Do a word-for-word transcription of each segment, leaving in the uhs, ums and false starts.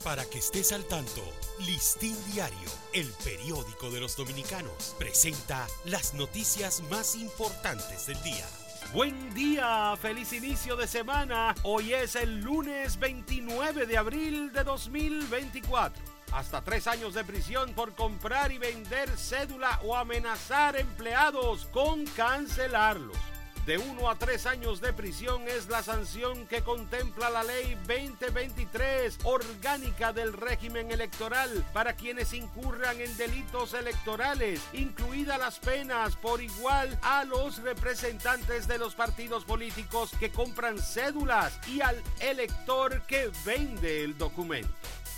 Para que estés al tanto, Listín Diario, el periódico de los dominicanos, presenta las noticias más importantes del día. Buen día, feliz inicio de semana. Hoy es el lunes veintinueve de abril de dos mil veinticuatro. Hasta tres años de prisión por comprar y vender cédula o amenazar empleados con cancelarlos. De uno a tres años de prisión es la sanción que contempla la ley veinte veintitrés, orgánica del régimen electoral, para quienes incurran en delitos electorales, incluidas las penas por igual a los representantes de los partidos políticos que compran cédulas y al elector que vende el documento.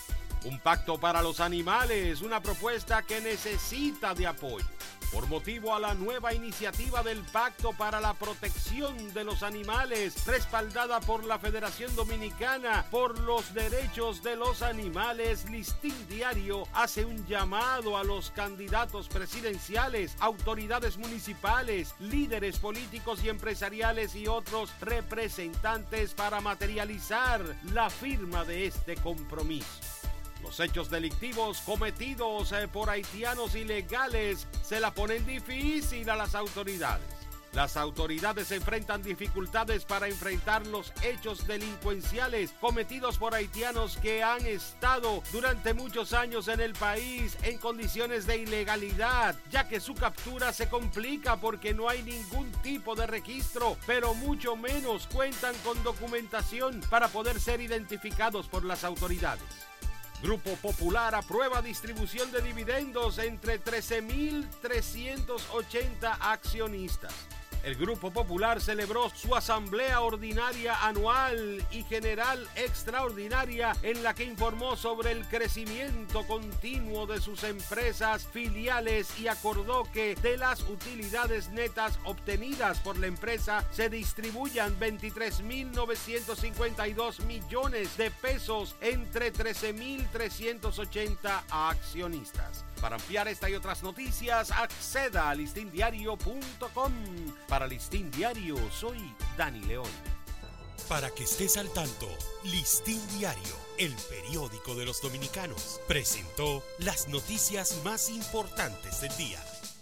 Un pacto para los animales, una propuesta que necesita de apoyo. Por motivo a la nueva iniciativa del Pacto para la Protección de los Animales, respaldada por la Federación Dominicana por los Derechos de los Animales, Listín Diario hace un llamado a los candidatos presidenciales, autoridades municipales, líderes políticos y empresariales y otros representantes para materializar la firma de este compromiso. Los hechos delictivos cometidos eh, por haitianos ilegales se la ponen difícil a las autoridades. Las autoridades enfrentan dificultades para enfrentar los hechos delincuenciales cometidos por haitianos que han estado durante muchos años en el país en condiciones de ilegalidad, ya que su captura se complica porque no hay ningún tipo de registro, pero mucho menos cuentan con documentación para poder ser identificados por las autoridades. Grupo Popular aprueba distribución de dividendos entre trece mil trescientos ochenta accionistas. El Grupo Popular celebró su asamblea ordinaria anual y general extraordinaria en la que informó sobre el crecimiento continuo de sus empresas filiales y acordó que de las utilidades netas obtenidas por la empresa se distribuyan veintitrés mil novecientos cincuenta y dos millones de pesos entre trece mil trescientos ochenta accionistas. Para ampliar esta y otras noticias, acceda a listín diario punto com. Para Listín Diario, soy Dani León. Para que estés al tanto, Listín Diario, el periódico de los dominicanos, presentó las noticias más importantes del día.